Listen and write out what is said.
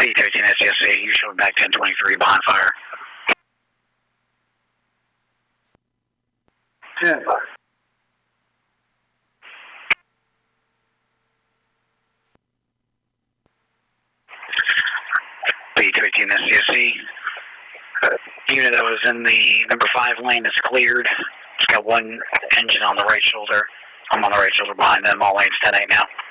B13 SCSC, you showed back 1023 behind fire. 10. B13 SCSC. Unit that was in the number 5 lane is cleared. It's got one engine on the right shoulder. I'm on the right shoulder behind them, all lanes 10-8 now.